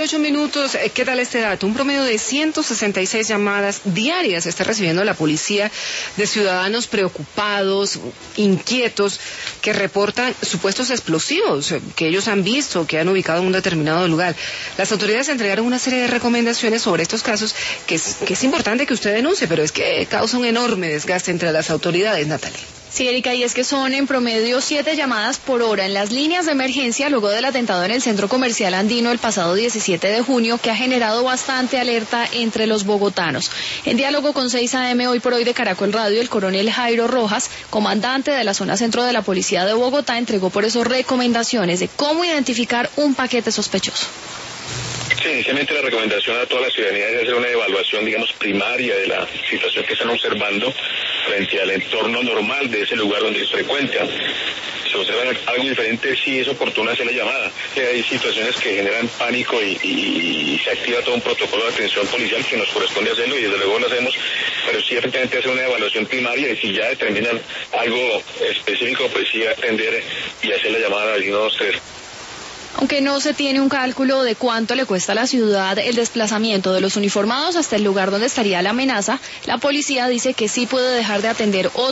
8:08. ¿Qué tal este dato? Un promedio de 166 llamadas diarias está recibiendo la policía de ciudadanos preocupados, inquietos, que reportan supuestos explosivos que ellos han visto, que han ubicado en un determinado lugar. Las autoridades entregaron una serie de recomendaciones sobre estos casos que es importante que usted denuncie, pero es que causa un enorme desgaste entre las autoridades, Natalia. Sí, Erika, y es que son en promedio 7 llamadas por hora en las líneas de emergencia luego del atentado en el centro comercial andino el pasado 17 de junio, que ha generado bastante alerta entre los bogotanos. En diálogo con 6 AM hoy por hoy de Caracol Radio, el coronel Jairo Rojas, comandante de la zona centro de la policía de Bogotá, entregó por eso recomendaciones de cómo identificar un paquete sospechoso. Sí, inicialmente la recomendación a toda la ciudadanía es hacer una evaluación, digamos, primaria de la situación que están observando frente al entorno normal de ese lugar donde se frecuenta. Si observan algo diferente, sí es oportuno hacer la llamada. Hay situaciones que generan pánico y se activa todo un protocolo de atención policial que nos corresponde hacerlo y desde luego lo hacemos, pero sí efectivamente hacer una evaluación primaria y si ya determinan algo específico, pues sí atender y hacer la llamada al 123. Aunque no se tiene un cálculo de cuánto le cuesta a la ciudad el desplazamiento de los uniformados hasta el lugar donde estaría la amenaza, la policía dice que sí puede dejar de atender